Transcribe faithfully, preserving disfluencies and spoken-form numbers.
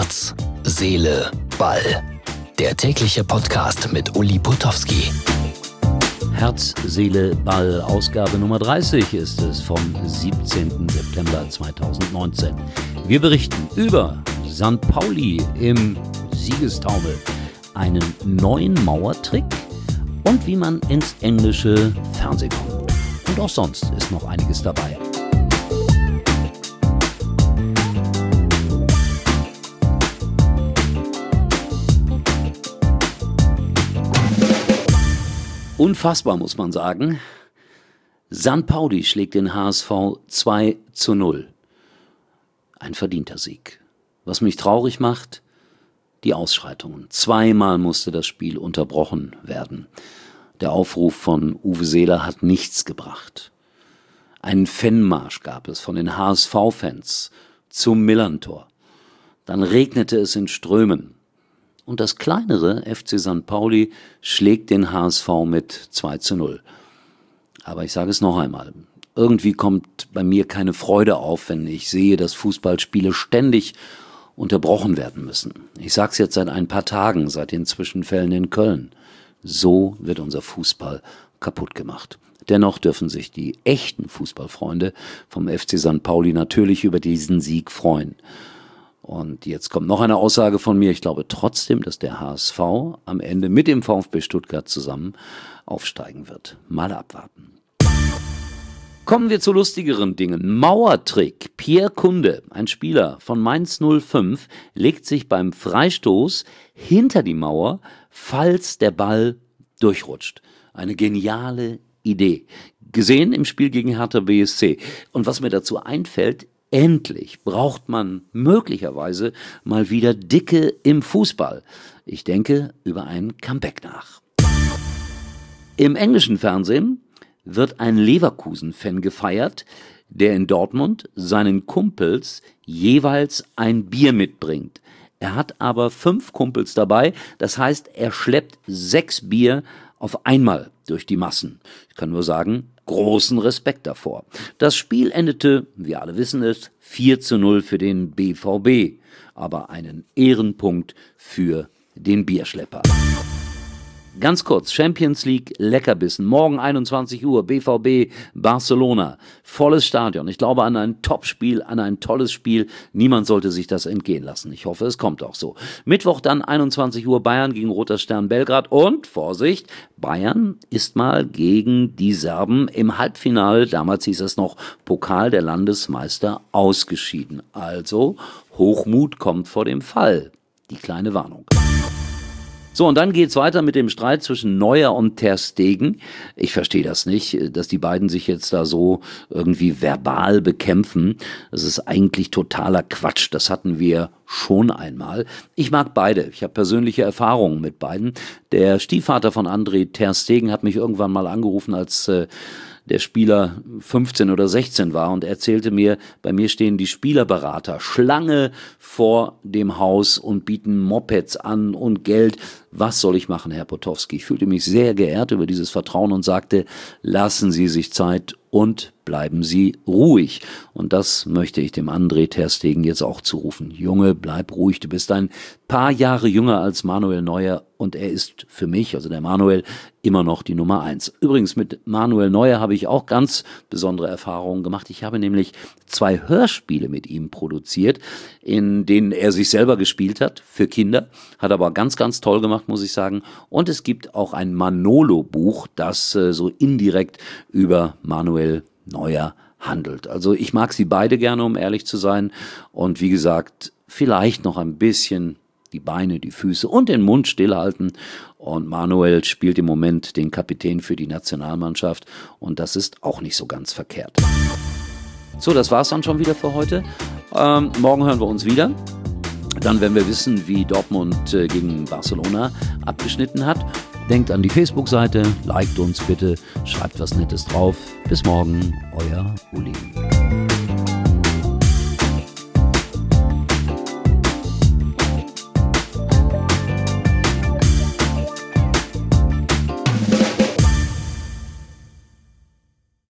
Herz, Seele, Ball. Der tägliche Podcast mit Uli Putowski. Herz, Seele, Ball, Ausgabe Nummer dreißig ist es vom siebzehnten September zweitausendneunzehn. Wir berichten über Sankt Pauli im Siegestaumel, einen neuen Mauertrick und wie man ins englische Fernsehen kommt. Und auch sonst ist noch einiges dabei. Unfassbar, muss man sagen. Sankt Pauli schlägt den H S V zwei zu null. Ein verdienter Sieg. Was mich traurig macht, die Ausschreitungen. Zweimal musste das Spiel unterbrochen werden. Der Aufruf von Uwe Seeler hat nichts gebracht. Einen Fanmarsch gab es von den H S V-Fans zum Millerntor. Dann regnete es in Strömen. Und das kleinere F C Sankt Pauli schlägt den H S V mit zwei zu null. Aber ich sage es noch einmal, irgendwie kommt bei mir keine Freude auf, wenn ich sehe, dass Fußballspiele ständig unterbrochen werden müssen. Ich sage es jetzt seit ein paar Tagen, seit den Zwischenfällen in Köln. So wird unser Fußball kaputt gemacht. Dennoch dürfen sich die echten Fußballfreunde vom F C Sankt Pauli natürlich über diesen Sieg freuen. Und jetzt kommt noch eine Aussage von mir. Ich glaube trotzdem, dass der H S V am Ende mit dem VfB Stuttgart zusammen aufsteigen wird. Mal abwarten. Kommen wir zu lustigeren Dingen. Mauertrick. Pierre Kunde, ein Spieler von Mainz null fünf, legt sich beim Freistoß hinter die Mauer, falls der Ball durchrutscht. Eine geniale Idee. Gesehen im Spiel gegen Hertha B S C. Und was mir dazu einfällt, endlich braucht man möglicherweise mal wieder Dicke im Fußball. Ich denke über ein Comeback nach. Im englischen Fernsehen wird ein Leverkusen-Fan gefeiert, der in Dortmund seinen Kumpels jeweils ein Bier mitbringt. Er hat aber fünf Kumpels dabei, das heißt, er schleppt sechs Bier auf einmal durch die Massen. Ich kann nur sagen, großen Respekt davor. Das Spiel endete, wir alle wissen es, vier zu null für den B V B, aber einen Ehrenpunkt für den Bierschlepper. Ganz kurz, Champions League Leckerbissen, morgen einundzwanzig Uhr, B V B Barcelona, volles Stadion. Ich glaube an ein Topspiel, an ein tolles Spiel. Niemand sollte sich das entgehen lassen. Ich hoffe, es kommt auch so. Mittwoch dann einundzwanzig Uhr, Bayern gegen Roter Stern Belgrad und, Vorsicht, Bayern ist mal gegen die Serben im Halbfinale, damals hieß es noch Pokal der Landesmeister, ausgeschieden. Also, Hochmut kommt vor dem Fall. Die kleine Warnung. So, und dann geht's weiter mit dem Streit zwischen Neuer und Ter Stegen. Ich verstehe das nicht, dass die beiden sich jetzt da so irgendwie verbal bekämpfen. Das ist eigentlich totaler Quatsch. Das hatten wir schon einmal. Ich mag beide. Ich habe persönliche Erfahrungen mit beiden. Der Stiefvater von André Ter Stegen hat mich irgendwann mal angerufen, als äh, der Spieler fünfzehn oder sechzehn war und erzählte mir, bei mir stehen die Spielerberater Schlange vor dem Haus und bieten Mopeds an und Geld. Was soll ich machen, Herr Putowski? Ich fühlte mich sehr geehrt über dieses Vertrauen und sagte, lassen Sie sich Zeit und bleiben Sie ruhig. Und das möchte ich dem André Ter Stegen jetzt auch zurufen. Junge, bleib ruhig, du bist ein paar Jahre jünger als Manuel Neuer und er ist für mich, also der Manuel, immer noch die Nummer eins. Übrigens, mit Manuel Neuer habe ich auch ganz besondere Erfahrungen gemacht. Ich habe nämlich zwei Hörspiele mit ihm produziert, in denen er sich selber gespielt hat, für Kinder. Hat aber ganz, ganz toll gemacht, muss ich sagen. Und es gibt auch ein Manolo-Buch, das äh, so indirekt über Manuel Neuer handelt. Also ich mag sie beide gerne, um ehrlich zu sein. Und wie gesagt, vielleicht noch ein bisschen die Beine, die Füße und den Mund stillhalten. Und Manuel spielt im Moment den Kapitän für die Nationalmannschaft. Und das ist auch nicht so ganz verkehrt. So, das war's dann schon wieder für heute. Ähm, morgen hören wir uns wieder. Dann werden wir wissen, wie Dortmund äh, gegen Barcelona abgeschnitten hat. Denkt an die Facebook-Seite, liked uns bitte, schreibt was Nettes drauf. Bis morgen, euer Uli.